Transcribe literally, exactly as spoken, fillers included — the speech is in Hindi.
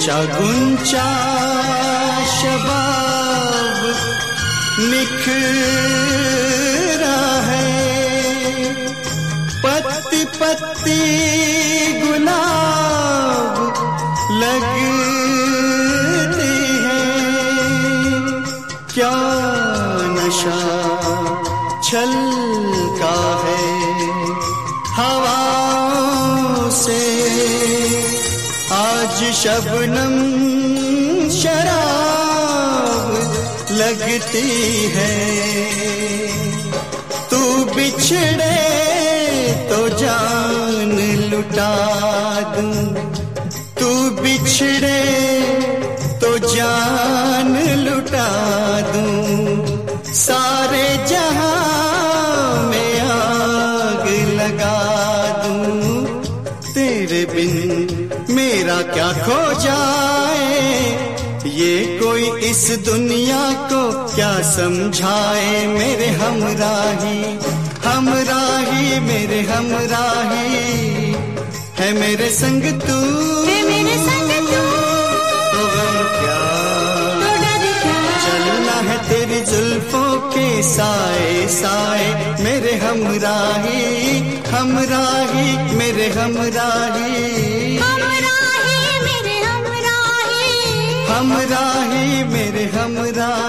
गुंचा गुंचा शबाब निखरा है, पत्ती पत्ती गुलाब लगती है। क्या नशा छलका है हवाओं से, आज शबनम शराब लगती है। तू बिछड़े तो जान लुटा दूं, तू बिछड़े तो जान लुटा दूं, सारे जहां में आग लगा दूं। तेरे बिन मेरा क्या खो जाए, ये कोई इस दुनिया को क्या समझाए। मेरे हमराही हमराही मेरे हमराही है, मेरे संग तू है मेरे संग तू, तो गम क्या तो डर क्या, चलना है तेरी जुल्फों के साए साए। मेरे हमराही हमराही मेरे हमराही हमराही मेरे हमराही, हमराही मेरे हमराही।